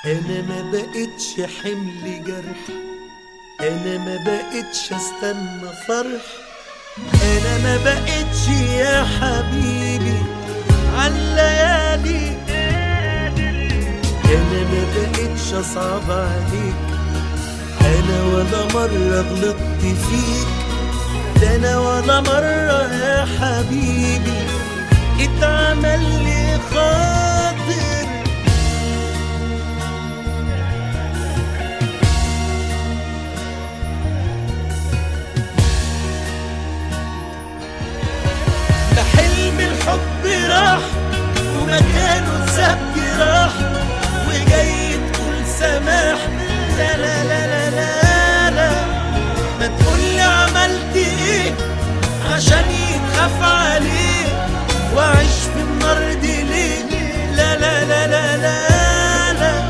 انا ما بقتش حمل جرح، انا ما بقتش استنى فرح، انا ما بقتش يا حبيبي عالليالي، انا ما بقتش اصعب عليك، انا ولا مرة غلطت فيك، ده انا ولا مرة يا حبيبي اتعمل لي خاطر. ده حلم الحب راح ومكانه اتساب جراح، وجاي تقول سماح، لا لا لا لا لا لا، ما تقولي عملت ايه عشان يتخاف عليه واعيش في النار دي ليه، لا لا لا لا لا لا.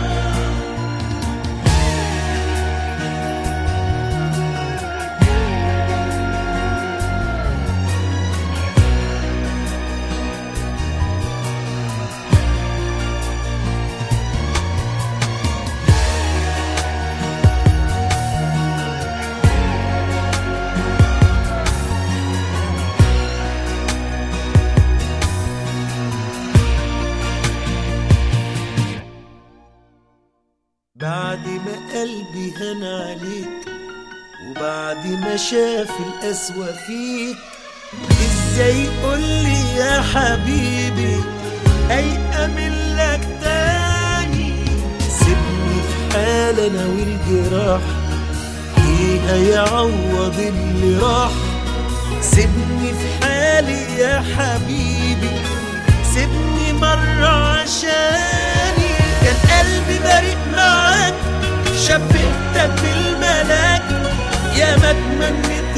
بعد ما قلبي هان عليك وبعد ما شاف القسوة فيك، ازاي قولي يا حبيبي هيأمن لك تاني؟ سيبني في حال انا والجراح، ايه هيعوض اللي راح؟ سيبني في حالي يا حبيبي، سيبني مرة عشاني، كان قلبي بريء معاك، شبهتك بالملاك، يا ما اتمنيت